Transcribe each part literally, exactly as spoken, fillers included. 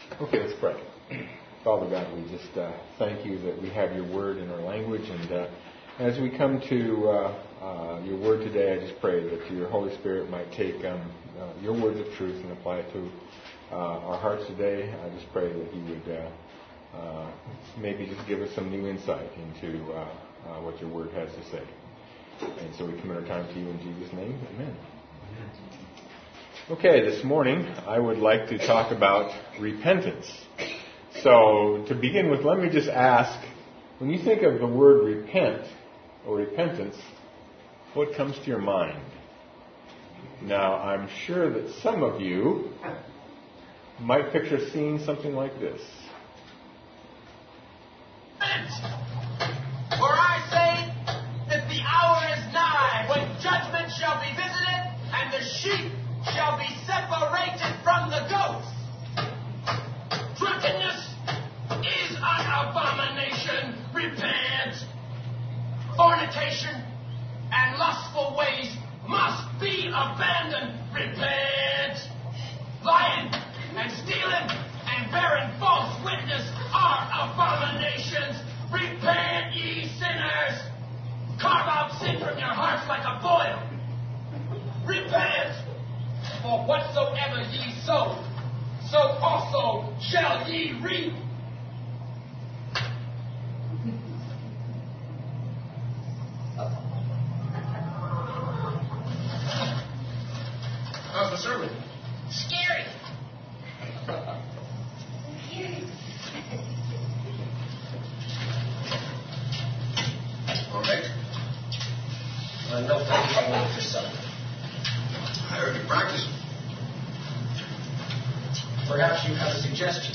Okay, let's pray. Father God, we just uh, thank you that we have your word in our language, and uh, as we come to uh, uh, your word today, I just pray that your Holy Spirit might take um, uh, your words of truth and apply it to uh, our hearts today. I just pray that you would uh, uh, maybe just give us some new insight into uh, uh, what your word has to say. And so we commit our time to you in Jesus' name. Amen. Okay, this morning I would like to talk about repentance. So to begin with, let me just ask, when you think of the word repent or repentance, what comes to your mind? Now, I'm sure that some of you might picture seeing something like this. For I say that the hour is nigh when judgment shall be visited and the sheep shall be separated from the goats. Drunkenness is an abomination. Repent. Fornication and lustful ways must be abandoned. Repent. Lying and stealing and bearing false witness are abominations. Repent, ye sinners. Carve out sin from your hearts like a boil. Repent. For whatsoever ye sow, so also shall ye reap. How's the sermon? Scary. All right. Uh, no thank you, I'm waiting for supper. I heard you practice. Perhaps you have a suggestion.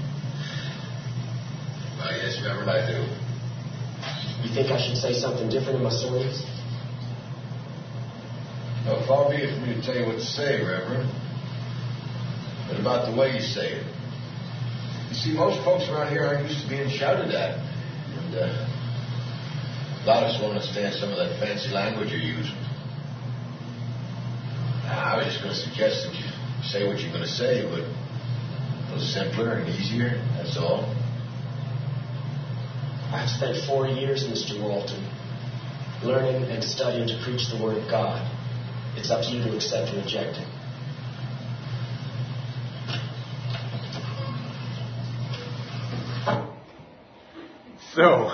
Well, yes, Reverend, I do. You think I should say something different in my sermons? Well, far be it for me to tell you what to say, Reverend, but about the way you say it. You see, most folks around here aren't used to being shouted at. And uh, a lot of us won't understand some of that fancy language you're using. I was just going to suggest that you say what you're going to say, but a little simpler and easier, that's all. I've spent forty years, Mister Walton, learning and studying to preach the Word of God. It's up to you to accept or reject it. So,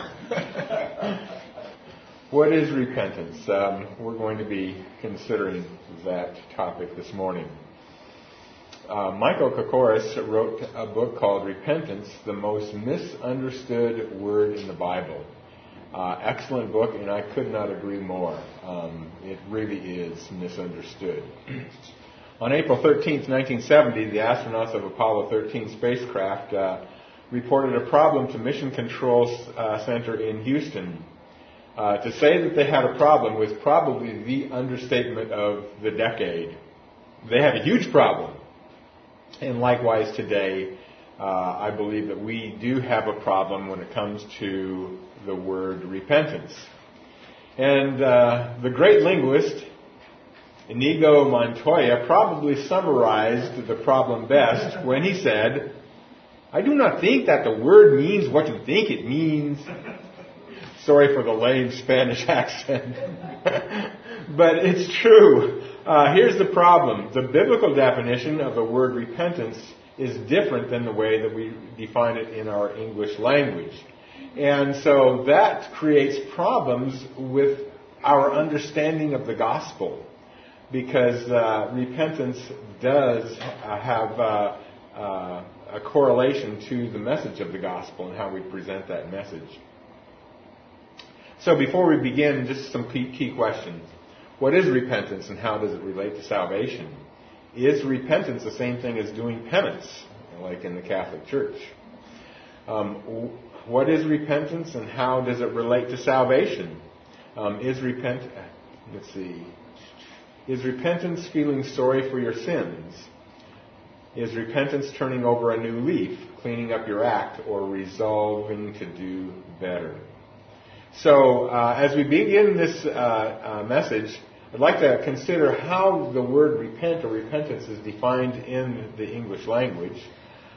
what is repentance? Um, we're going to be considering that topic this morning. Uh, Michael Kokoris wrote a book called Repentance, the Most Misunderstood Word in the Bible. Uh, excellent book, and I could not agree more. Um, it really is misunderstood. On April thirteenth, nineteen seventy, the astronauts of Apollo thirteen spacecraft uh, reported a problem to Mission Control uh, Center in Houston. Uh, to say that they had a problem was probably the understatement of the decade. They had a huge problem. And likewise today, uh, I believe that we do have a problem when it comes to the word repentance. And uh, the great linguist, Inigo Montoya, probably summarized the problem best when he said, "I do not think that the word means what you think it means." Sorry for the lame Spanish accent. But it's true. Uh, here's the problem. The biblical definition of the word repentance is different than the way that we define it in our English language. And so that creates problems with our understanding of the gospel, because uh, repentance does uh, have uh, uh, a correlation to the message of the gospel and how we present that message. So before we begin, just some key, key questions. What is repentance and how does it relate to salvation? Is repentance the same thing as doing penance, like in the Catholic Church? Um, what is repentance and how does it relate to salvation? Um, is repent? Let's see. Is repentance feeling sorry for your sins? Is repentance turning over a new leaf, cleaning up your act, or resolving to do better? So, uh, as we begin this uh, uh, message, I'd like to consider how the word repent or repentance is defined in the English language.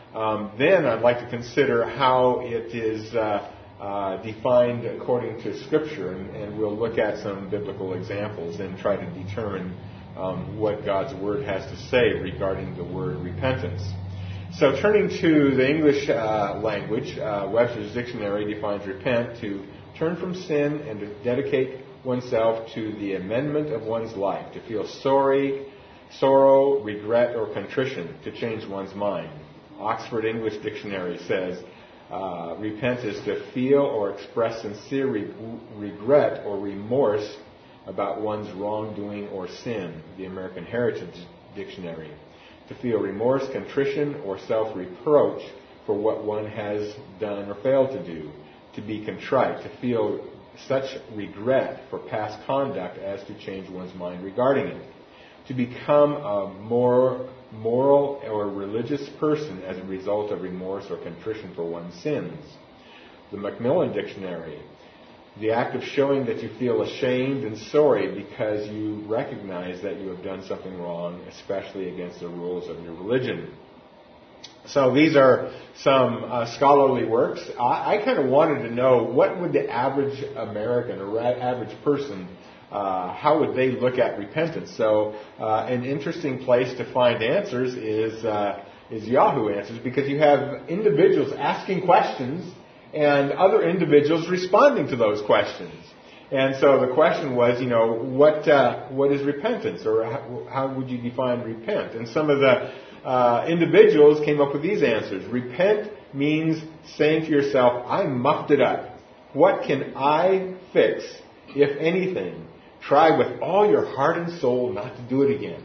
Um, then I'd like to consider how it is uh, uh, defined according to Scripture, and, and we'll look at some biblical examples and try to determine um, what God's Word has to say regarding the word repentance. So turning to the English uh, language, uh, Webster's Dictionary defines repent to turn from sin and to dedicate oneself to the amendment of one's life, to feel sorry, sorrow, regret, or contrition, to change one's mind. Oxford English Dictionary says, uh, repent is to feel or express sincere re- regret or remorse about one's wrongdoing or sin. The American Heritage Dictionary. To feel remorse, contrition, or self-reproach for what one has done or failed to do. To be contrite, to feel such regret for past conduct as to change one's mind regarding it. To become a more moral or religious person as a result of remorse or contrition for one's sins. The Macmillan Dictionary. The act of showing that you feel ashamed and sorry because you recognize that you have done something wrong, especially against the rules of your religion. So these are some uh, scholarly works. I, I kind of wanted to know what would the average American or average person, uh, how would they look at repentance? So uh, an interesting place to find answers is uh, is Yahoo Answers, because you have individuals asking questions and other individuals responding to those questions. And so the question was, you know, what uh, what is repentance, or how, how would you define repent? And some of the uh, individuals came up with these answers. Repent means saying to yourself, I muffed it up. What can I fix, if anything? Try with all your heart and soul not to do it again.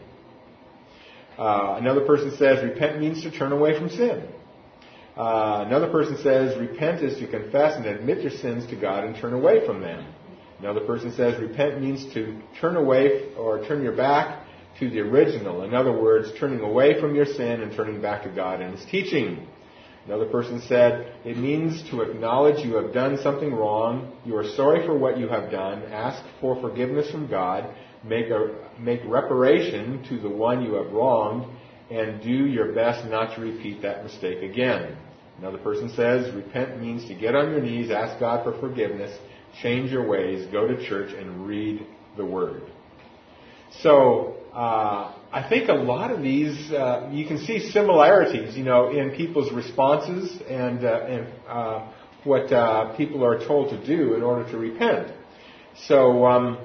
Uh, another person says, repent means to turn away from sin. Uh, another person says, repent is to confess and admit your sins to God and turn away from them. Another person says, repent means to turn away or turn your back to the original. In other words, turning away from your sin and turning back to God and His teaching. Another person said, it means to acknowledge you have done something wrong, you are sorry for what you have done, ask for forgiveness from God, make a, make reparation to the one you have wronged, and do your best not to repeat that mistake again. Another person says, repent means to get on your knees, ask God for forgiveness, change your ways, go to church, and read the Word. So, uh, I think a lot of these, uh, you can see similarities, you know, in people's responses and, uh, and uh, what uh, people are told to do in order to repent. So, um,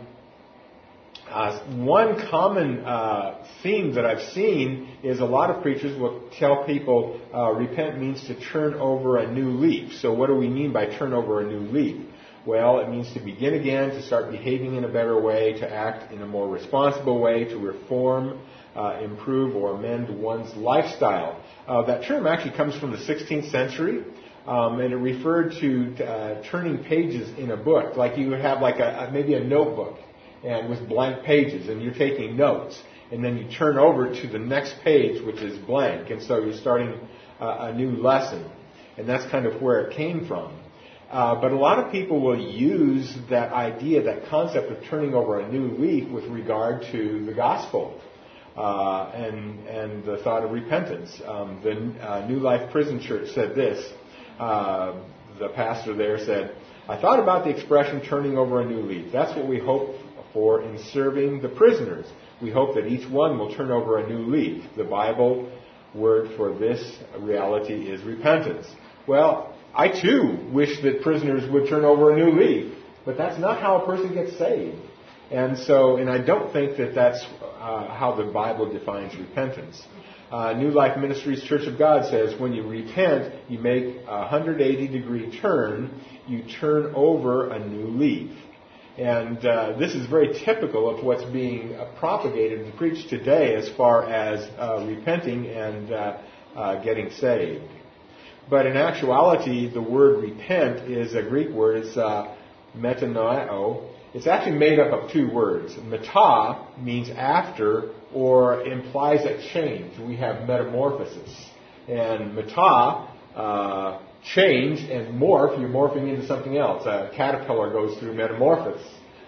uh, one common uh, theme that I've seen is a lot of preachers will tell people uh, repent means to turn over a new leaf. So what do we mean by turn over a new leaf? Well, it means to begin again, to start behaving in a better way, to act in a more responsible way, to reform, uh, improve, or amend one's lifestyle. Uh, that term actually comes from the sixteenth century, um, and it referred to uh, turning pages in a book. Like you would have like a, maybe a notebook and with blank pages, and you're taking notes, and then you turn over to the next page, which is blank, and so you're starting uh, a new lesson. And that's kind of where it came from. Uh, but a lot of people will use that idea, that concept of turning over a new leaf with regard to the gospel uh, and and the thought of repentance. Um, the uh, New Life Prison Church said this. Uh, the pastor there said, I thought about the expression turning over a new leaf. That's what we hope for in serving the prisoners. We hope that each one will turn over a new leaf. The Bible word for this reality is repentance. Well, I too wish that prisoners would turn over a new leaf, but that's not how a person gets saved. And so, and I don't think that that's uh, how the Bible defines repentance. Uh, New Life Ministries Church of God says when you repent, you make a one hundred eighty degree turn, you turn over a new leaf. And uh, this is very typical of what's being uh, propagated and preached today as far as uh, repenting and uh, uh, getting saved. But in actuality, the word repent is a Greek word. It's uh, metanoeo. It's actually made up of two words. Meta means after or implies a change. We have metamorphosis. And meta, uh, change, and morph, you're morphing into something else. A caterpillar goes through metamorphosis,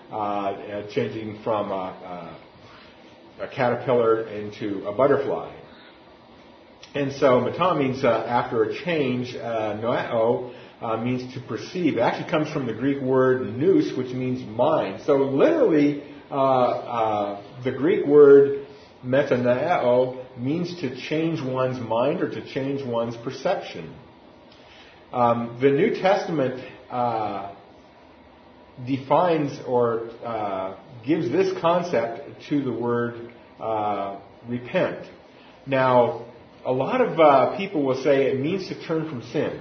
uh, changing from a, a, a caterpillar into a butterfly. And so meta means uh, after a change. Uh, noeo uh, means to perceive. It actually comes from the Greek word nous, which means mind. So literally, uh, uh, the Greek word metanoeo means to change one's mind or to change one's perception. Um, the New Testament uh, defines or uh, gives this concept to the word uh, repent. Now, a lot of uh, people will say it means to turn from sin.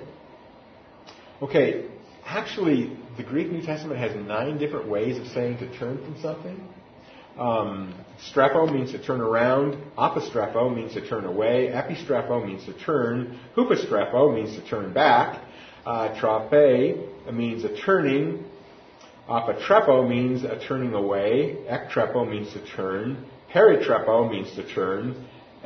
Okay, actually, the Greek New Testament has nine different ways of saying to turn from something. Um, strepo means to turn around. Apostrepo means to turn away. Epistrepo means to turn. Hupastrepo means to turn back. Uh, trape means a turning. Apotrepo means a turning away. Ektrepo means to turn. Peritrepo means to turn.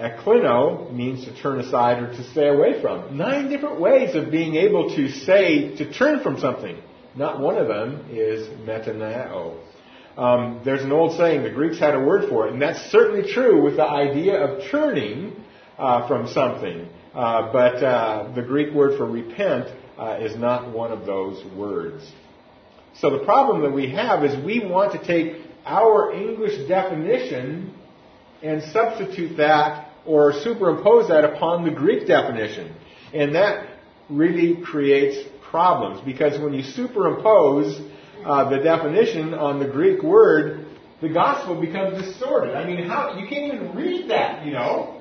Eklino means to turn aside or to stay away from. Nine different ways of being able to say to turn from something. Not one of them is metaneo. Um, there's an old saying, the Greeks had a word for it, and that's certainly true with the idea of turning uh, from something. Uh, but uh, the Greek word for repent uh, is not one of those words. So the problem that we have is we want to take our English definition and substitute that or superimpose that upon the Greek definition. And that really creates problems, because when you superimpose uh, the definition on the Greek word, the gospel becomes distorted. I mean, how you can't even read that, you know.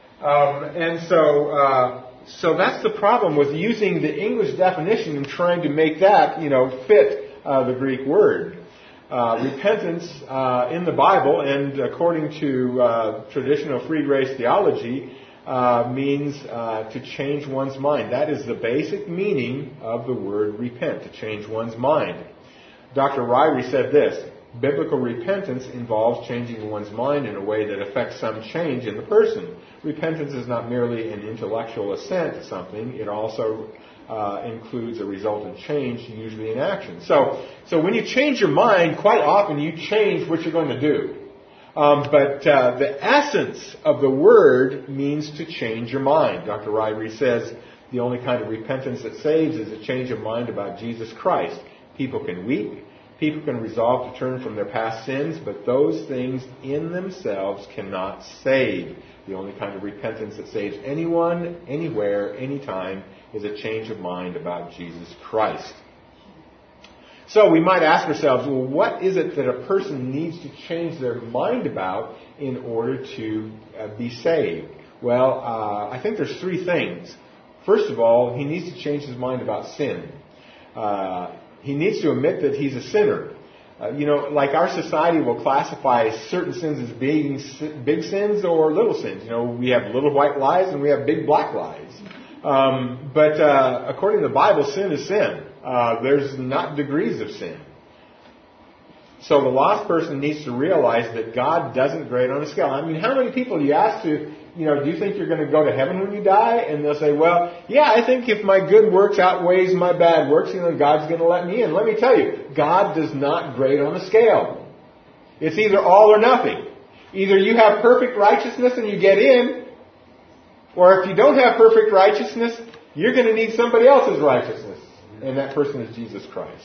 Um, and so, uh, so that's the problem with using the English definition and trying to make that, you know, fit uh, the Greek word. Uh, repentance uh, in the Bible, and according to uh, traditional free grace theology, uh, means uh, to change one's mind. That is the basic meaning of the word repent, to change one's mind. Doctor Ryrie said this: biblical repentance involves changing one's mind in a way that affects some change in the person. Repentance is not merely an intellectual assent to something. It also uh, includes a resultant change, usually in action. So, so when you change your mind, quite often you change what you're going to do. Um, but uh, the essence of the word means to change your mind. Doctor Ryrie says the only kind of repentance that saves is a change of mind about Jesus Christ. People can weep. People can resolve to turn from their past sins, but those things in themselves cannot save. The only kind of repentance that saves anyone, anywhere, anytime, is a change of mind about Jesus Christ. So we might ask ourselves, well, what is it that a person needs to change their mind about in order to uh, be saved? Well, uh, I think there's three things. First of all, he needs to change his mind about sin. Uh, he needs to admit that he's a sinner. Uh, you know, like our society will classify certain sins as being big sins or little sins. You know, we have little white lies and we have big black lies. Um, but uh, according to the Bible, sin is sin. Uh, there's not degrees of sin. So the lost person needs to realize that God doesn't grade on a scale. I mean, how many people do you ask to, you know, do you think you're going to go to heaven when you die? And they'll say, well, yeah, I think if my good works outweighs my bad works, you know, God's going to let me in. Let me tell you, God does not grade on a scale. It's either all or nothing. Either you have perfect righteousness and you get in, or if you don't have perfect righteousness, you're going to need somebody else's righteousness. And that person is Jesus Christ.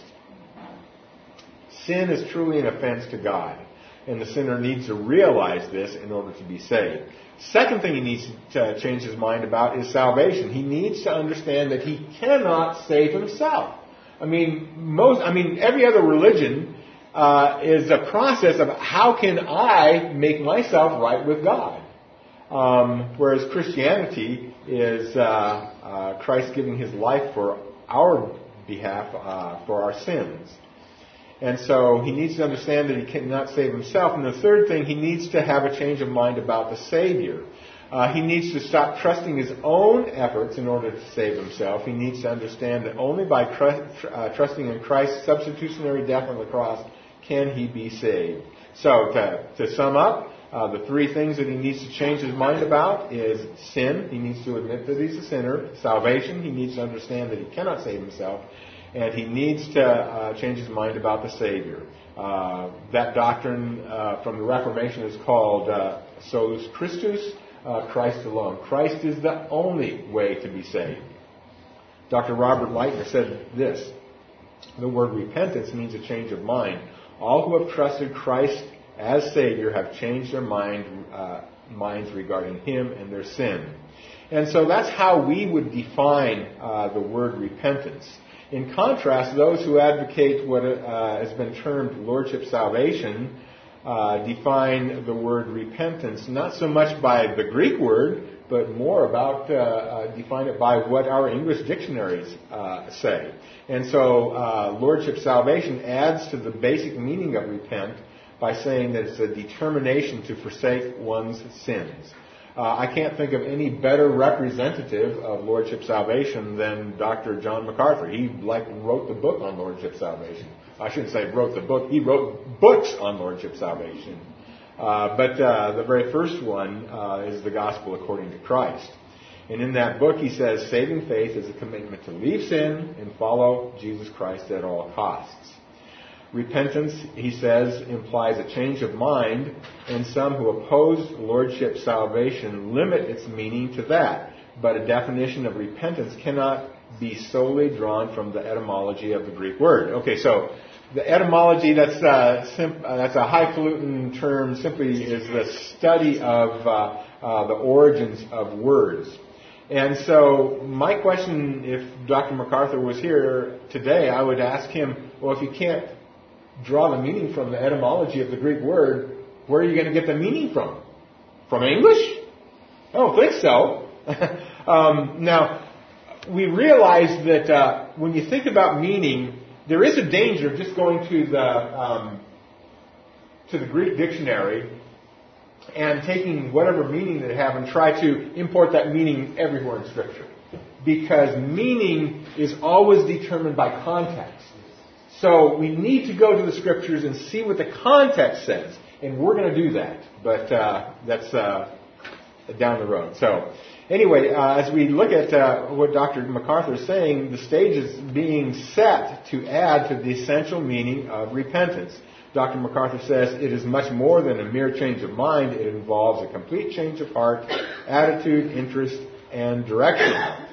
Sin is truly an offense to God. And the sinner needs to realize this in order to be saved. Second thing he needs to change his mind about is salvation. He needs to understand that he cannot save himself. I mean, most, I mean, every other religion uh, is a process of how can I make myself right with God. Um, whereas Christianity is uh, uh, Christ giving his life for our behalf, uh, for our sins. And so he needs to understand that he cannot save himself. And the third thing, he needs to have a change of mind about the Savior. Uh, he needs to stop trusting his own efforts in order to save himself. He needs to understand that only by tr- uh, trusting in Christ's substitutionary death on the cross can he be saved. So to, to sum up, uh, the three things that he needs to change his mind about is sin. He needs to admit that he's a sinner. Salvation. He needs to understand that he cannot save himself. And he needs to uh, change his mind about the Savior. Uh, that doctrine uh, from the Reformation is called uh, Solus Christus, uh, Christ alone. Christ is the only way to be saved. Doctor Robert Lightner said this: the word repentance means a change of mind. All who have trusted Christ as Savior have changed their mind, uh, minds regarding Him and their sin. And so that's how we would define uh, the word repentance. In contrast, those who advocate what uh, has been termed Lordship salvation uh, define the word repentance not so much by the Greek word, but more about uh, uh, define it by what our English dictionaries uh, say. And so uh, Lordship salvation adds to the basic meaning of repent by saying that it's a determination to forsake one's sins. Uh, I can't think of any better representative of Lordship salvation than Doctor John MacArthur. He like wrote the book on Lordship salvation. I shouldn't say wrote the book. He wrote books on Lordship salvation. Uh, but uh, the very first one uh, is the Gospel According to Christ. And in that book he says saving faith is a commitment to leave sin and follow Jesus Christ at all costs. Repentance, he says, implies a change of mind, and some who oppose Lordship salvation limit its meaning to that. But a definition of repentance cannot be solely drawn from the etymology of the Greek word. Okay, so the etymology, that's, uh, sim- uh, that's a highfalutin term, simply is the study of uh, uh, the origins of words. And so my question, if Doctor MacArthur was here today, I would ask him, well, if you can't draw the meaning from the etymology of the Greek word, where are you going to get the meaning from? From English? I don't think so. um, now, we realize that uh, when you think about meaning, there is a danger of just going to the um, to the Greek dictionary and taking whatever meaning they have and try to import that meaning everywhere in Scripture. Because meaning is always determined by context. So we need to go to the Scriptures and see what the context says. And we're going to do that. But uh, that's uh, down the road. So anyway, uh, as we look at uh, what Doctor MacArthur is saying, the stage is being set to add to the essential meaning of repentance. Doctor MacArthur says it is much more than a mere change of mind. It involves a complete change of heart, attitude, interest, and direction.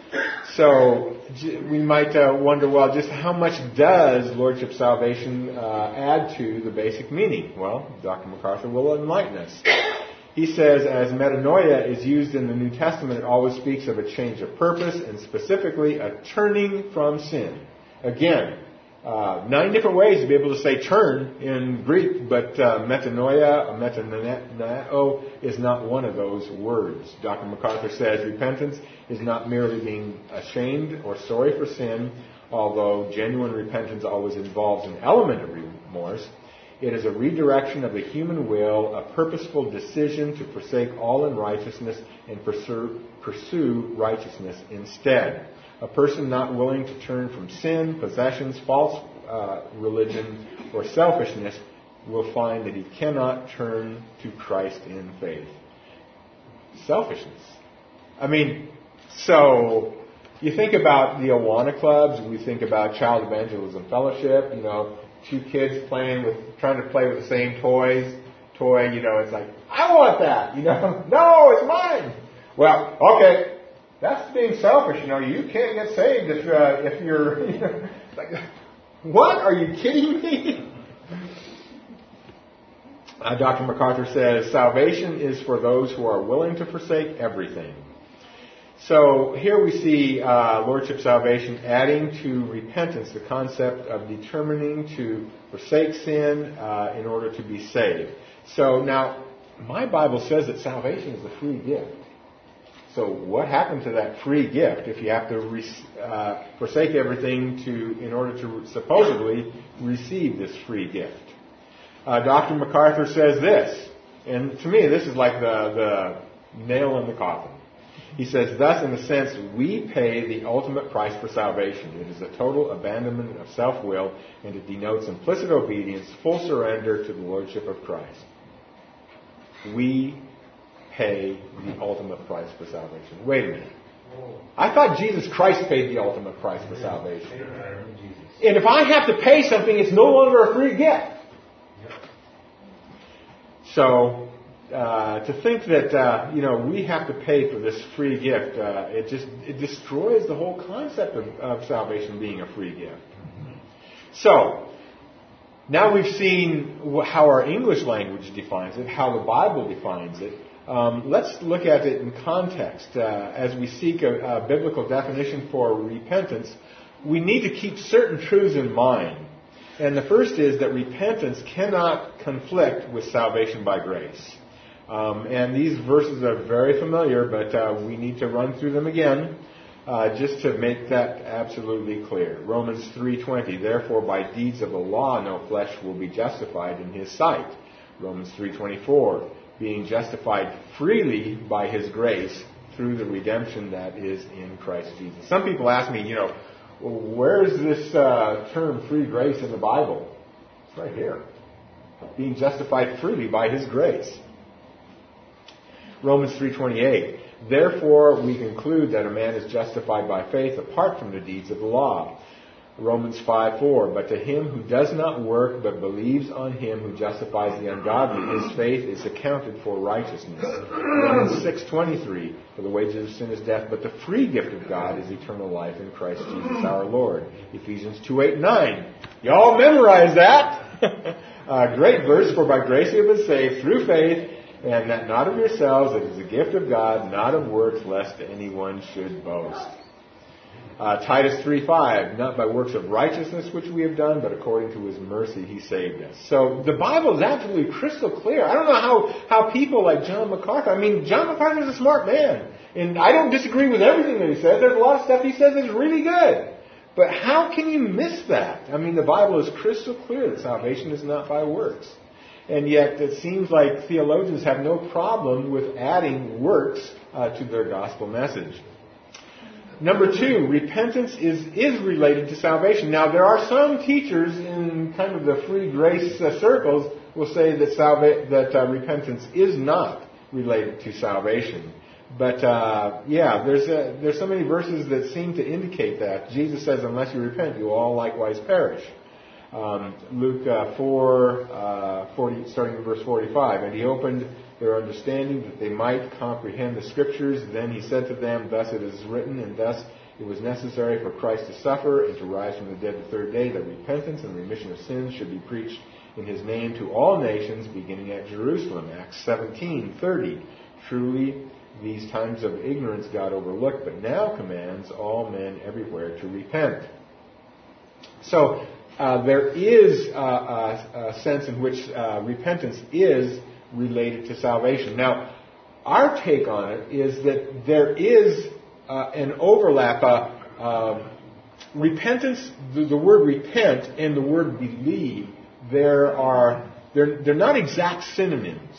So we might uh, wonder, well, just how much does Lordship salvation uh, add to the basic meaning? Well, Doctor MacArthur will enlighten us. He says, as metanoia is used in the New Testament, it always speaks of a change of purpose and specifically a turning from sin. Again, uh, nine different ways to be able to say turn in Greek, but uh, metanoia, metaneo, is not one of those words. Doctor MacArthur says repentance is not merely being ashamed or sorry for sin, although genuine repentance always involves an element of remorse. It is a redirection of the human will, a purposeful decision to forsake all unrighteousness and pursue, pursue righteousness instead. A person not willing to turn from sin, possessions, false uh, religion, or selfishness will find that he cannot turn to Christ in faith. Selfishness. I mean, so you think about the Awana clubs, we think about Child Evangelism Fellowship, you know, two kids playing with, trying to play with the same toys, toy, you know, it's like, I want that, you know, no, it's mine. Well, okay, that's being selfish, you know, you can't get saved if, uh, if you're, you know, like, what, are you kidding me? Uh, Doctor MacArthur says, salvation is for those who are willing to forsake everything. So here we see uh, Lordship salvation adding to repentance the concept of determining to forsake sin uh, in order to be saved. So now, my Bible says that salvation is a free gift. So what happened to that free gift if you have to re- uh, forsake everything to in order to supposedly receive this free gift? Uh, Doctor MacArthur says this, and to me this is like the, the nail in the coffin. He says, thus, in a sense, we pay the ultimate price for salvation. It is a total abandonment of self-will, and it denotes implicit obedience, full surrender to the Lordship of Christ. We pay the ultimate price for salvation. Wait a minute. I thought Jesus Christ paid the ultimate price for salvation. And if I have to pay something, it's no longer a free gift. So, uh, to think that uh, you know we have to pay for this free gift, uh, it just it destroys the whole concept of, of salvation being a free gift. So now we've seen how our English language defines it, how the Bible defines it. Um, let's look at it in context. Uh, as we seek a, a biblical definition for repentance, we need to keep certain truths in mind. And the first is that repentance cannot conflict with salvation by grace. Um, and these verses are very familiar, but uh, we need to run through them again uh, just to make that absolutely clear. Romans three twenty, therefore by deeds of the law no flesh will be justified in his sight. Romans three twenty-four, being justified freely by his grace through the redemption that is in Christ Jesus. Some people ask me, you know, well, where is this uh, term free grace in the Bible? It's right here. Being justified freely by his grace. Romans three twenty-eight, therefore we conclude that a man is justified by faith apart from the deeds of the law. Romans five four, but to him who does not work but believes on him who justifies the ungodly, his faith is accounted for righteousness. Romans six twenty-three, for the wages of sin is death, but the free gift of God is eternal life in Christ Jesus our Lord. Ephesians two eight nine, y'all memorize that. uh, great verse, for by grace you have been saved through faith, and that not of yourselves, it is the gift of God, not of works, lest anyone should boast. Uh, Titus three five, not by works of righteousness which we have done, but according to his mercy he saved us. So the Bible is absolutely crystal clear. I don't know how, how people like John MacArthur, I mean, John MacArthur is a smart man. And I don't disagree with everything that he says. There's a lot of stuff he says that's really good. But how can you miss that? I mean, the Bible is crystal clear that salvation is not by works. And yet it seems like theologians have no problem with adding works uh, to their gospel message. Number two, repentance is, is related to salvation. Now, there are some teachers in kind of the free grace uh, circles will say that salva- that uh, repentance is not related to salvation. But, uh, yeah, there's a, there's so many verses that seem to indicate that. Jesus says, unless you repent, you will all likewise perish. Um, Luke uh, four, uh, forty, starting in verse forty-five, and he opened their understanding that they might comprehend the Scriptures. Then he said to them, thus it is written, and thus it was necessary for Christ to suffer and to rise from the dead the third day, that repentance and remission of sins should be preached in his name to all nations, beginning at Jerusalem. Acts seventeen thirty. Truly, these times of ignorance God overlooked, but now commands all men everywhere to repent. So, Uh, there is uh, a, a sense in which uh, repentance is related to salvation. Now, our take on it is that there is uh, an overlap. Uh, uh, repentance, the, the word repent and the word believe, there are they're, they're not exact synonyms,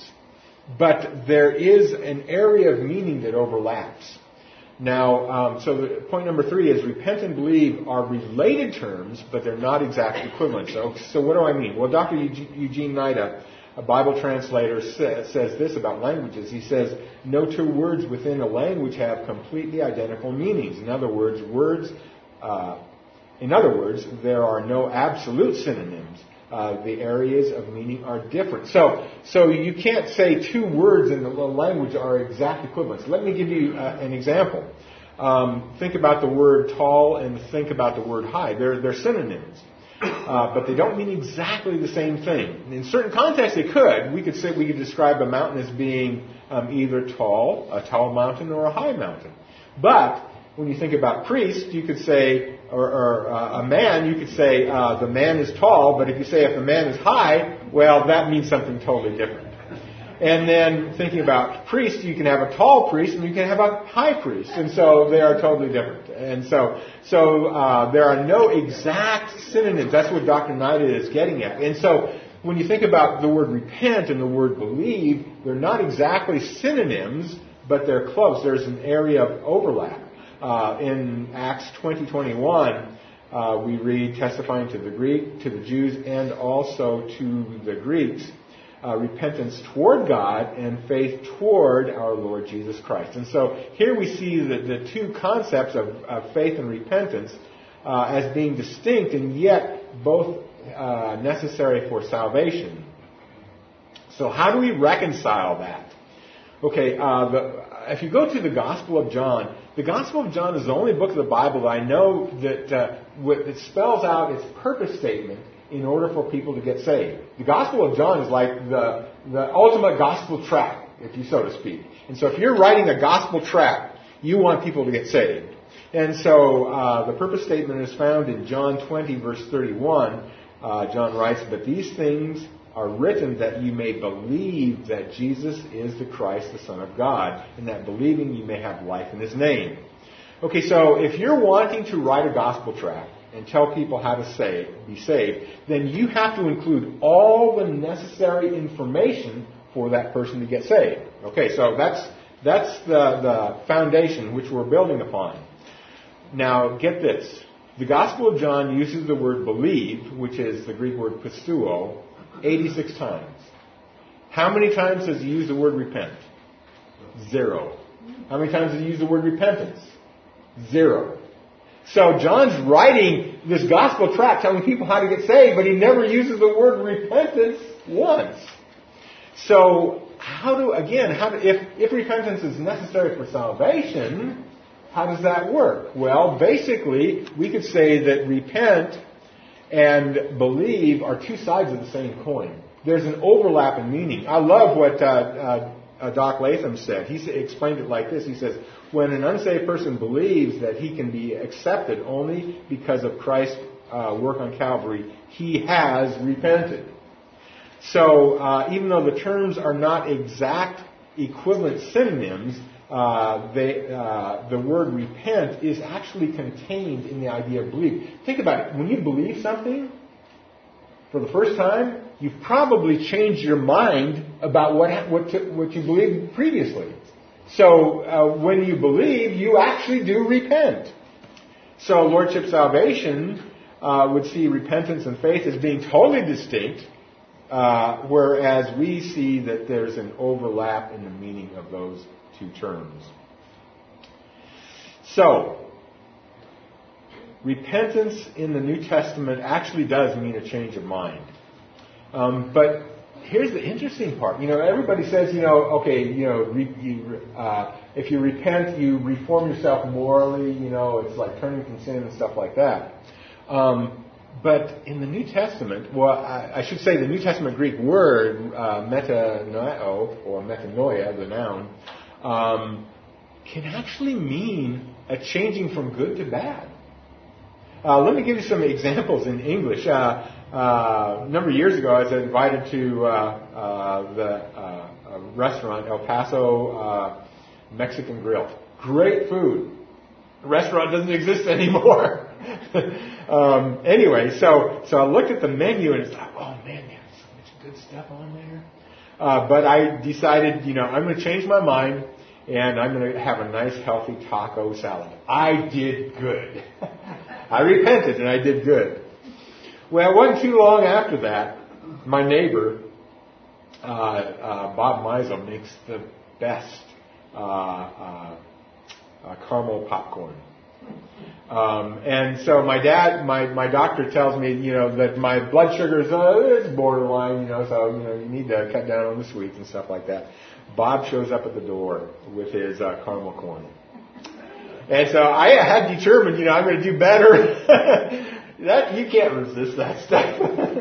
but there is an area of meaning that overlaps. Now, um, so the, point number three is repent and believe are related terms, but they're not exact equivalents. So, so what do I mean? Well, Doctor Eugene Knight, a, a Bible translator, sa- says this about languages. He says, no two words within a language have completely identical meanings. In other words, words, uh, in other words, there are no absolute synonyms. Uh, the areas of meaning are different. So, so you can't say two words in the language are exact equivalents. Let me give you uh, an example. Um, think about the word tall and think about the word high. They're, they're synonyms, uh, but they don't mean exactly the same thing. In certain contexts, they could. We could say we could describe a mountain as being um, either tall, a tall mountain, or a high mountain. But when you think about priest, you could say, or, or uh, a man, you could say uh, the man is tall, but if you say if the man is high, well, that means something totally different. And then thinking about priest, you can have a tall priest and you can have a high priest, and so they are totally different. And so, so uh, there are no exact synonyms. That's what Doctor Knight is getting at. And so, when you think about the word repent and the word believe, they're not exactly synonyms, but they're close. There's an area of overlap. Uh, in Acts twenty twenty-one, uh, we read, testifying to the Greek, to the Jews, and also to the Greeks, uh, repentance toward God and faith toward our Lord Jesus Christ. And so here we see the, the two concepts of, of faith and repentance uh, as being distinct and yet both uh, necessary for salvation. So how do we reconcile that? Okay, uh, the, if you go to the Gospel of John, the Gospel of John is the only book of the Bible that I know that uh, it spells out its purpose statement in order for people to get saved. The Gospel of John is like the, the ultimate gospel tract, if you so to speak. And so if you're writing a gospel tract, you want people to get saved. And so uh, the purpose statement is found in John twenty, verse thirty-one. Uh, John writes, "But these things are written that you may believe that Jesus is the Christ, the Son of God, and that believing you may have life in His name." Okay, so if you're wanting to write a gospel tract and tell people how to save, be saved, then you have to include all the necessary information for that person to get saved. Okay, so that's that's the, the foundation which we're building upon. Now, get this. The Gospel of John uses the word believe, which is the Greek word pisteuo, eighty-six times. How many times does he use the word repent? Zero. How many times does he use the word repentance? Zero. So John's writing this gospel tract telling people how to get saved, but he never uses the word repentance once. So how do, again, how do, if, if repentance is necessary for salvation, how does that work? Well, basically, we could say that repent and believe are two sides of the same coin. There's an overlap in meaning. I love what uh, uh, uh, Doc Latham said. He explained it like this. He says, when an unsaved person believes that he can be accepted only because of Christ's uh, work on Calvary, he has repented. So uh, even though the terms are not exact equivalent synonyms, uh, they, uh, the word repent is actually contained in the idea of believe. Think about it. When you believe something for the first time, you've probably changed your mind about what what, to, what you believed previously. So uh, when you believe, you actually do repent. So Lordship Salvation uh, would see repentance and faith as being totally distinct, uh, whereas we see that there's an overlap in the meaning of those two terms. So, repentance in the New Testament actually does mean a change of mind. Um, but here's the interesting part. You know, everybody says, you know, okay, you know, re, you, uh, if you repent, you reform yourself morally. You know, it's like turning from sin and stuff like that. Um, but in the New Testament, well, I, I should say the New Testament Greek word uh, metanoeo, or metanoia, the noun, um, can actually mean a changing from good to bad. Uh, let me give you some examples in English. Uh, uh, a number of years ago, I was invited to uh, uh, the uh, uh, restaurant, El Paso uh, Mexican Grill. Great food. The restaurant doesn't exist anymore. um, anyway, so so I looked at the menu and it's like, oh man, there's so much good stuff on there. Uh, but I decided, you know, I'm going to change my mind and I'm going to have a nice, healthy taco salad. I did good. I repented and I did good. Well, it wasn't too long after that, my neighbor, uh, uh, Bob Meisel, makes the best uh, uh, uh, caramel popcorn. Um, and so my dad, my, my doctor tells me, you know, that my blood sugar is uh, it's borderline, you know, so, you know, you need to cut down on the sweets and stuff like that. Bob shows up at the door with his uh, caramel corn. And so I had determined, you know, I'm going to do better. That you can't resist that stuff.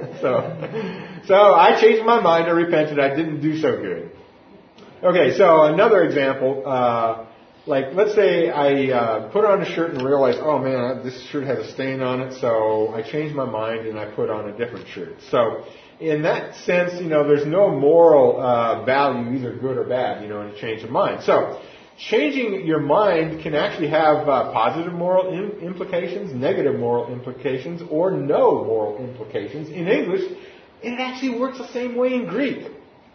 so, so I changed my mind. I repented. I didn't do so good. Okay, so another example, uh, like let's say I uh, put on a shirt and realize, oh man, this shirt has a stain on it. So I changed my mind and I put on a different shirt. So in that sense, you know, there's no moral uh, value, either good or bad, you know, in a change of mind. So changing your mind can actually have uh, positive moral im- implications, negative moral implications, or no moral implications. In English, it actually works the same way in Greek.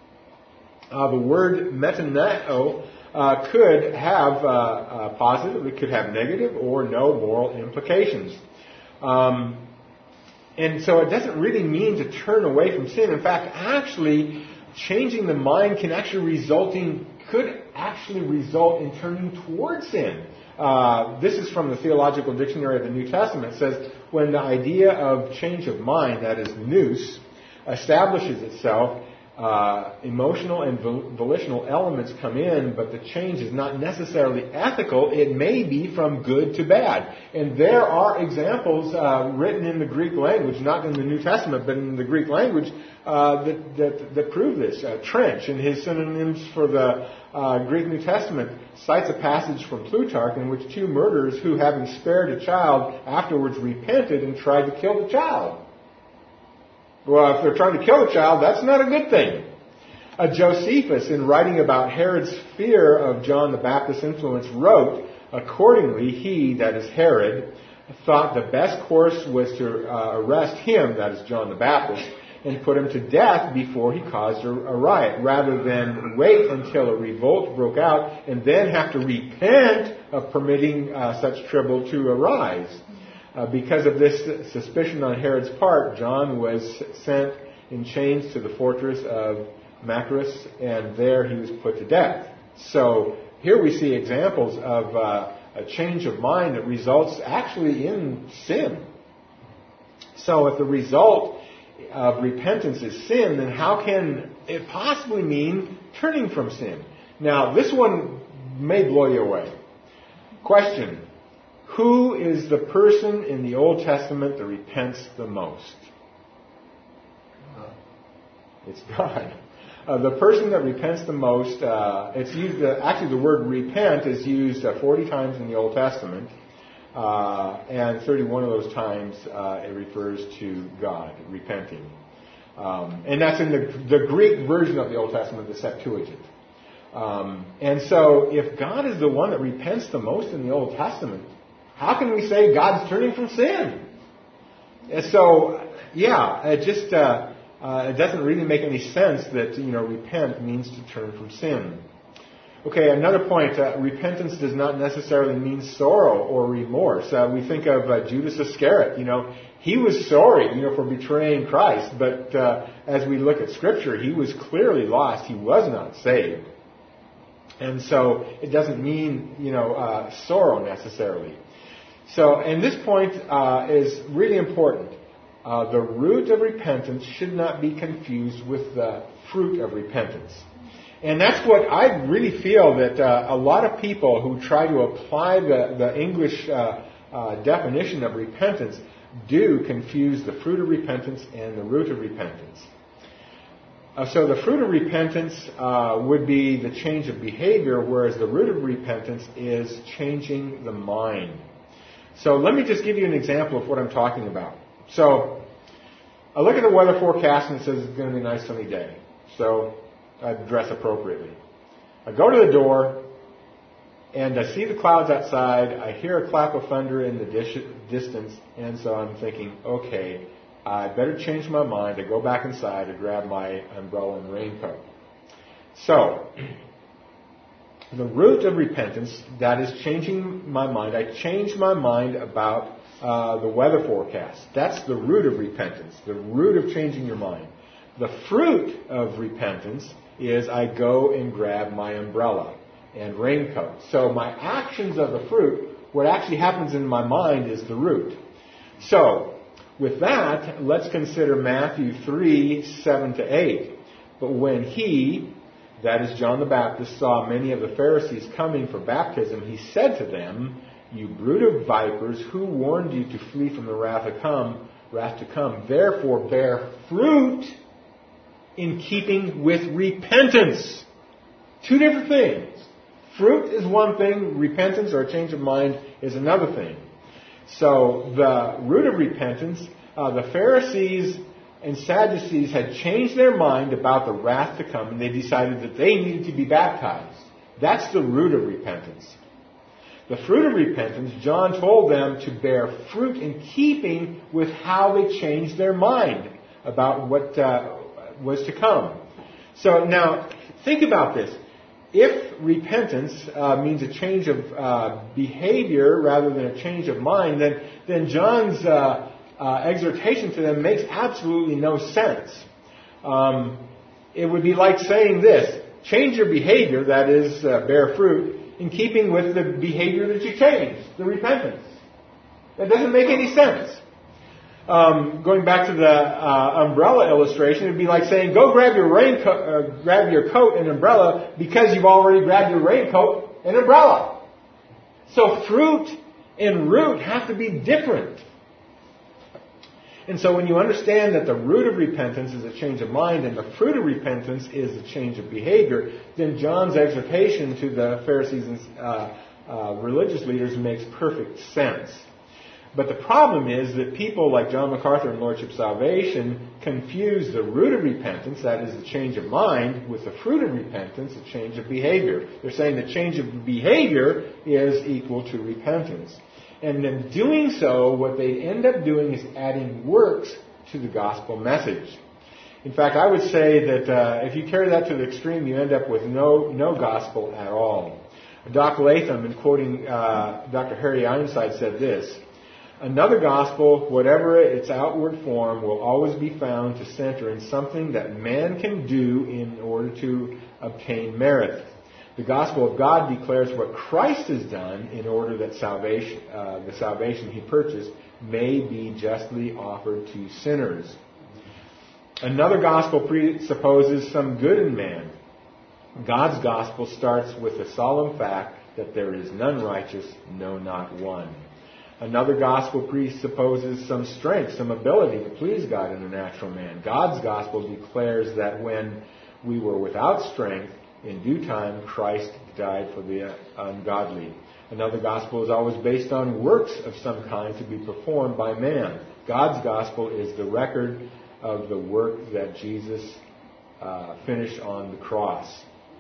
Uh, the word metaneo uh, could have uh, uh, positive, it could have negative, or no moral implications. Um, and so it doesn't really mean to turn away from sin. In fact, actually, changing the mind can actually result in could actually result in turning towards sin. Uh, this is from the Theological Dictionary of the New Testament. It says, when the idea of change of mind, that is nous, establishes itself, Uh, emotional and vol- volitional elements come in, but the change is not necessarily ethical. It may be from good to bad. And there are examples uh, written in the Greek language, not in the New Testament, but in the Greek language, uh, that, that, that prove this. Uh, Trench, in his synonyms for the uh, Greek New Testament, cites a passage from Plutarch in which two murderers who, having spared a child, afterwards repented and tried to kill the child. Well, if they're trying to kill a child, that's not a good thing. Uh, Josephus, in writing about Herod's fear of John the Baptist's influence, wrote, accordingly, he, that is Herod, thought the best course was to uh, arrest him, that is John the Baptist, and put him to death before he caused a, a riot, rather than wait until a revolt broke out and then have to repent of permitting uh, such trouble to arise. Uh, because of this suspicion on Herod's part, John was sent in chains to the fortress of Machaerus, and there he was put to death. So here we see examples of uh, a change of mind that results actually in sin. So if the result of repentance is sin, then how can it possibly mean turning from sin? Now, this one may blow you away. Question. Who is the person in the Old Testament that repents the most? It's God. Uh, the person that repents the most, uh, it's used, uh, actually the word repent is used uh, forty times in the Old Testament, uh, and thirty-one of those times uh, it refers to God repenting. Um, and that's in the, the Greek version of the Old Testament, the Septuagint. Um, and so if God is the one that repents the most in the Old Testament, how can we say God's turning from sin? And so, yeah, it just uh, uh, it doesn't really make any sense that, you know, repent means to turn from sin. Okay, another point, uh, repentance does not necessarily mean sorrow or remorse. Uh, we think of uh, Judas Iscariot, you know, he was sorry, you know, for betraying Christ, but uh, as we look at Scripture, he was clearly lost. He was not saved. And so it doesn't mean, you know, uh, sorrow necessarily. So, and this point uh, is really important. Uh, the root of repentance should not be confused with the fruit of repentance. And that's what I really feel that uh, a lot of people who try to apply the, the English uh, uh, definition of repentance do confuse the fruit of repentance and the root of repentance. Uh, so the fruit of repentance uh, would be the change of behavior, whereas the root of repentance is changing the mind. So let me just give you an example of what I'm talking about. So I look at the weather forecast and it says it's going to be a nice sunny day. So I dress appropriately. I go to the door and I see the clouds outside. I hear a clap of thunder in the dis- distance. And so I'm thinking, okay, I better change my mind. I go back inside to grab my umbrella and raincoat. So the root of repentance, that is changing my mind. I change my mind about uh, the weather forecast. That's the root of repentance, the root of changing your mind. The fruit of repentance is I go and grab my umbrella and raincoat. So my actions of the fruit, what actually happens in my mind is the root. So with that, let's consider Matthew three, seven to eight. But when he, that is John the Baptist, saw many of the Pharisees coming for baptism, he said to them, "You brood of vipers, who warned you to flee from the wrath to come? Wrath to come. Therefore, bear fruit in keeping with repentance." Two different things. Fruit is one thing. Repentance or a change of mind is another thing. So the root of repentance, uh, the Pharisees and Sadducees had changed their mind about the wrath to come, and they decided that they needed to be baptized. That's the root of repentance. The fruit of repentance, John told them to bear fruit in keeping with how they changed their mind about what uh, was to come. So now, think about this. If repentance uh, means a change of uh, behavior rather than a change of mind, then, then John's uh, uh, exhortation to them makes absolutely no sense. Um, it would be like saying this: change your behavior, that is, uh, bear fruit, in keeping with the behavior that you changed, the repentance. That doesn't make any sense. Um, going back to the uh, umbrella illustration, it'd be like saying, go grab your raincoat, uh, grab your coat and umbrella because you've already grabbed your raincoat and umbrella. So fruit and root have to be different. And so when you understand that the root of repentance is a change of mind and the fruit of repentance is a change of behavior, then John's exhortation to the Pharisees and uh, uh, religious leaders makes perfect sense. But the problem is that people like John MacArthur and Lordship Salvation confuse the root of repentance, that is the change of mind, with the fruit of repentance, a change of behavior. They're saying the change of behavior is equal to repentance. And in doing so, what they end up doing is adding works to the gospel message. In fact, I would say that uh, if you carry that to the extreme, you end up with no no gospel at all. Doctor Latham, in quoting uh, Doctor Harry Ironside, said this: another gospel, whatever its outward form, will always be found to center in something that man can do in order to obtain merit. The gospel of God declares what Christ has done in order that salvation, uh, the salvation he purchased may be justly offered to sinners. Another gospel presupposes some good in man. God's gospel starts with the solemn fact that there is none righteous, no, not one. Another gospel presupposes some strength, some ability to please God in a natural man. God's gospel declares that when we were without strength, in due time Christ died for the ungodly. Another gospel is always based on works of some kind to be performed by man. God's gospel is the record of the work that Jesus uh, finished on the cross.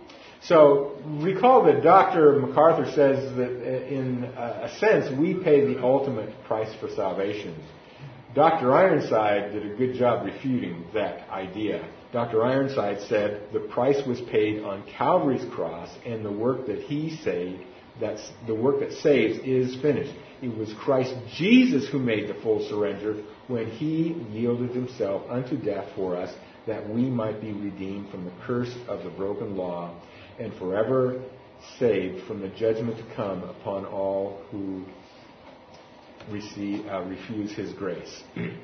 So recall that Doctor MacArthur says that in a sense we pay the ultimate price for salvation. Doctor Ironside did a good job refuting that idea. Doctor Ironside said the price was paid on Calvary's cross, and the work that he saved, that's the work that saves, is finished. It was Christ Jesus who made the full surrender when he yielded himself unto death for us, that we might be redeemed from the curse of the broken law and forever saved from the judgment to come upon all who receive, uh, refuse his grace.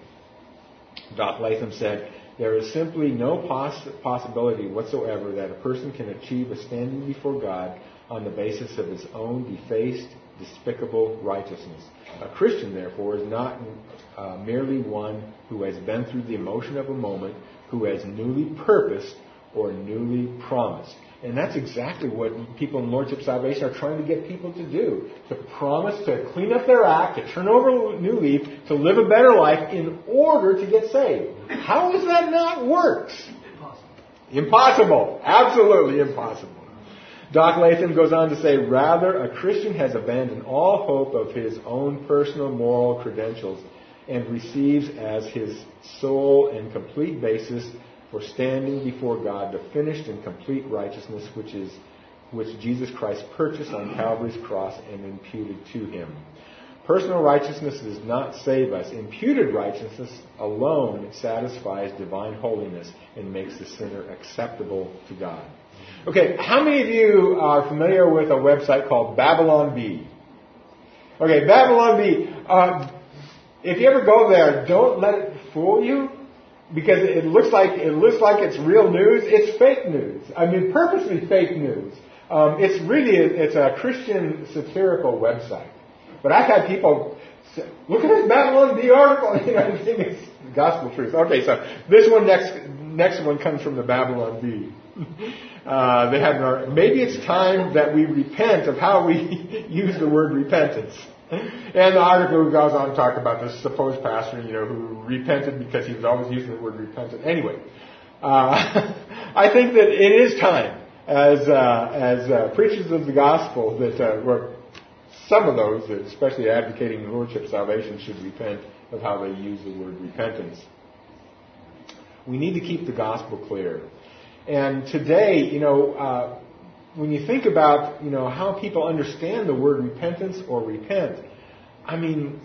Doc Latham said, there is simply no poss- possibility whatsoever that a person can achieve a standing before God on the basis of his own defaced, despicable righteousness. A Christian, therefore, is not uh, merely one who has been through the emotion of a moment, who has newly purposed or newly promised. And that's exactly what people in Lordship Salvation are trying to get people to do. To promise to clean up their act, to turn over a new leaf, to live a better life in order to get saved. How does that not work? Impossible. Impossible. Absolutely impossible. Doc Latham goes on to say, rather, a Christian has abandoned all hope of his own personal moral credentials and receives as his sole and complete basis for standing before God the finished and complete righteousness which is which Jesus Christ purchased on Calvary's cross and imputed to him. Personal righteousness does not save us. Imputed righteousness alone satisfies divine holiness and makes the sinner acceptable to God. Okay, how many of you are familiar with a website called Babylon Bee? Okay, Babylon Bee. Uh, if you ever go there, don't let it fool you. Because it looks like it looks like it's real news. It's fake news. I mean, purposely fake news. Um, it's really a, it's a Christian satirical website. But I've had people say, "Look at this Babylon Bee article." You know, I think it's gospel truth. Okay, so this one next next one comes from the Babylon Bee. Uh, they have an, maybe it's time that we repent of how we use the word repentance. And the article goes on to talk about this supposed pastor, you know, who repented because he was always using the word repentant. Anyway, uh, I think that it is time, as uh, as uh, preachers of the gospel, that uh, we're, some of those, especially advocating Lordship Salvation, should repent of how they use the word repentance. We need to keep the gospel clear. And today, you know, uh, when you think about, you know, how people understand the word repentance or repent, I mean,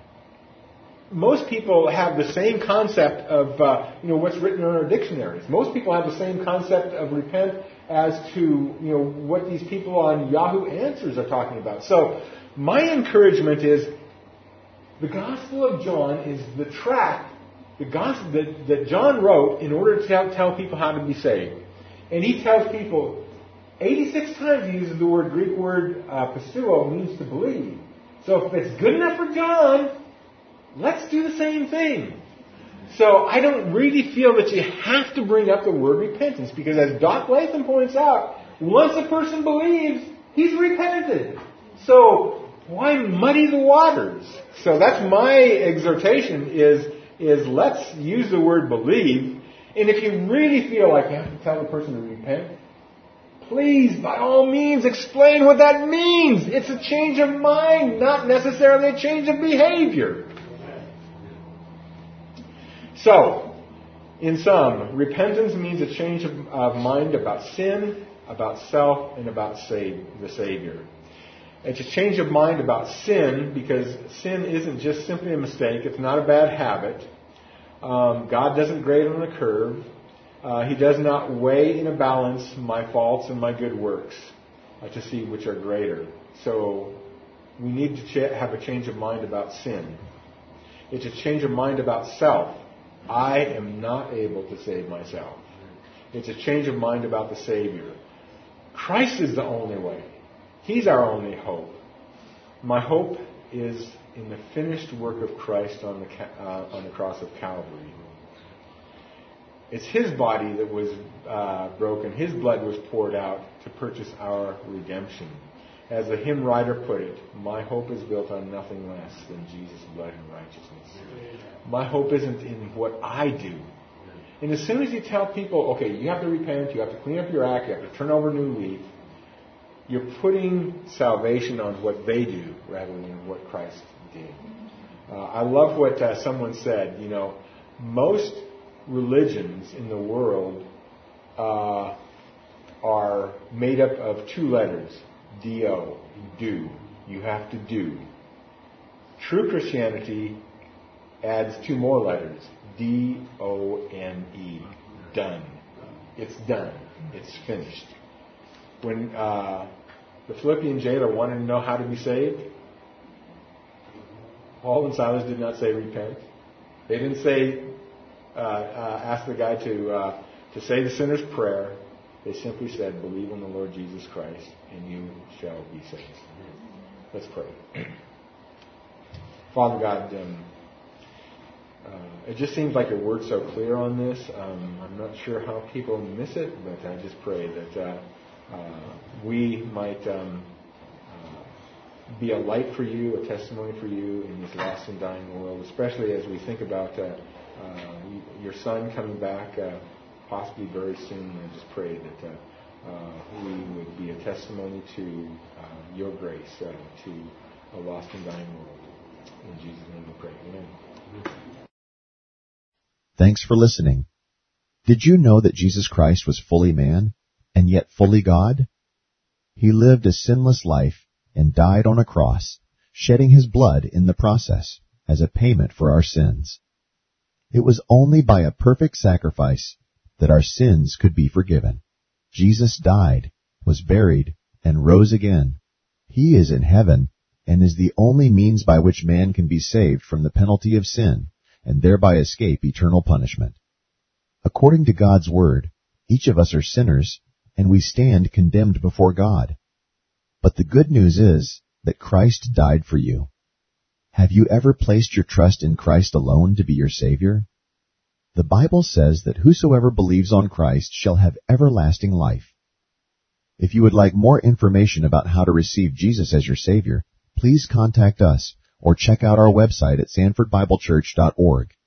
most people have the same concept of, uh, you know, what's written in our dictionaries. Most people have the same concept of repent as to, you know, what these people on Yahoo Answers are talking about. So my encouragement is, The Gospel of John is the tract, the gospel that, that John wrote in order to tell, tell people how to be saved. And he tells people, eighty-six times he uses the word, Greek word uh, pisteuo, means to believe. So if it's good enough for John, let's do the same thing. So I don't really feel that you have to bring up the word repentance, because as Doc Latham points out, once a person believes, he's repented. So why muddy the waters? So that's my exhortation is, is let's use the word believe. And if you really feel like you have to tell the person to repent, please, by all means, explain what that means. It's a change of mind, not necessarily a change of behavior. So, in sum, repentance means a change of, of mind about sin, about self, and about save, the Savior. It's a change of mind about sin, because sin isn't just simply a mistake. It's not a bad habit. Um, God doesn't grade on a curve. Uh, he does not weigh in a balance my faults and my good works uh, to see which are greater. So we need to ch- have a change of mind about sin. It's a change of mind about self. I am not able to save myself. It's a change of mind about the Savior. Christ is the only way. He's our only hope. My hope is in the finished work of Christ on the uh, on the cross of Calvary. It's His body that was uh, broken. His blood was poured out to purchase our redemption. As the hymn writer put it, my hope is built on nothing less than Jesus' blood and righteousness. My hope isn't in what I do. And as soon as you tell people, okay, you have to repent, you have to clean up your act, you have to turn over a new leaf, you're putting salvation on what they do rather than what Christ did. Uh, I love what uh, someone said. You know, most religions in the world uh, are made up of two letters. D O, do. You have to do. True Christianity adds two more letters. D O N E. Done. It's done. It's finished. When uh, the Philippian jailer wanted to know how to be saved, Paul and Silas did not say repent. They didn't say, uh, uh, ask the guy to uh, to say the sinner's prayer. They simply said, believe in the Lord Jesus Christ, and you shall be saved. Let's pray. Father God, um, uh, it just seems like your word's so clear on this. Um, I'm not sure how people miss it, but I just pray that uh, uh, we might um, uh, be a light for you, a testimony for you in this lost and dying world, especially as we think about uh, uh, your Son coming back uh, possibly very soon. I just pray that uh, uh, we would be a testimony to uh, your grace, uh, to a lost and dying world. In Jesus' name we pray. Amen. Thanks for listening. Did you know that Jesus Christ was fully man and yet fully God? He lived a sinless life and died on a cross, shedding his blood in the process as a payment for our sins. It was only by a perfect sacrifice that our sins could be forgiven. Jesus died, was buried, and rose again. He is in heaven and is the only means by which man can be saved from the penalty of sin and thereby escape eternal punishment. According to God's word, each of us are sinners and we stand condemned before God. But the good news is that Christ died for you. Have you ever placed your trust in Christ alone to be your Savior? The Bible says that whosoever believes on Christ shall have everlasting life. If you would like more information about how to receive Jesus as your Savior, please contact us or check out our website at sanford bible church dot org.